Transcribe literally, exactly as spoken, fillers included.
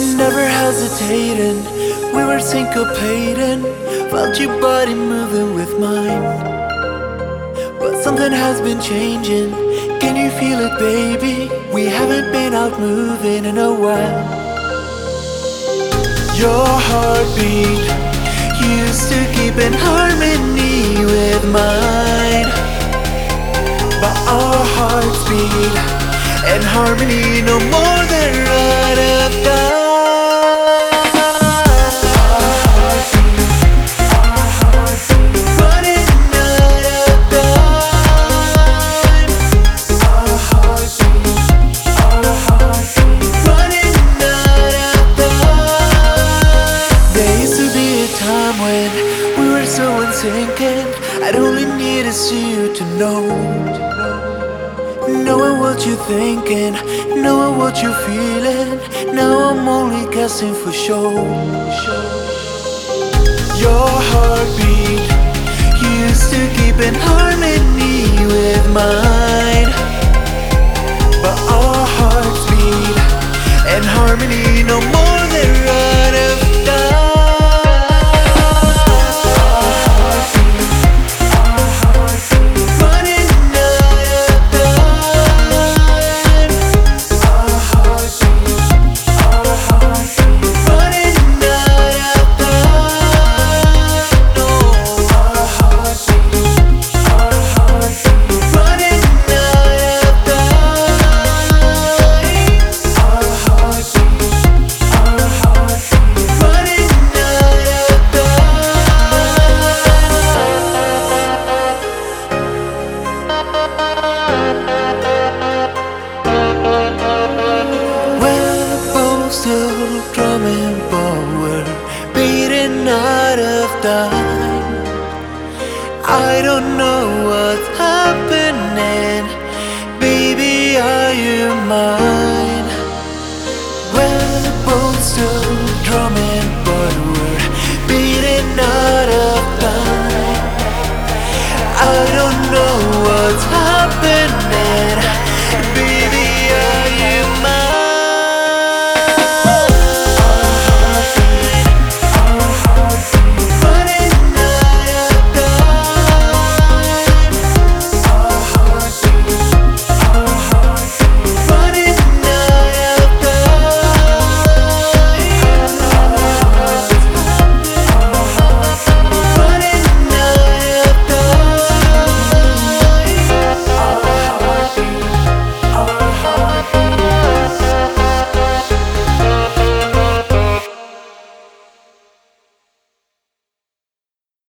Never hesitating, we were syncopating. Felt your body moving with mine. But something has been changing. Can you feel it, baby? We haven't been out moving in a while. Your heartbeat used to keep in harmony with mine, but our hearts beat in harmony no more than right of time. So unthinking, I'd only need to see you to know. Knowing what you're thinking, knowing what you're feeling. Now I'm only guessing for sure. Your heartbeat used to keep in harmony with mine, but our hearts beat in harmony no more than right of time. Still drumming, but we're beating out of time. I don't know what's happening, baby, are you mine? We're both still drumming, but we're beating out of time. I don't know what's happening,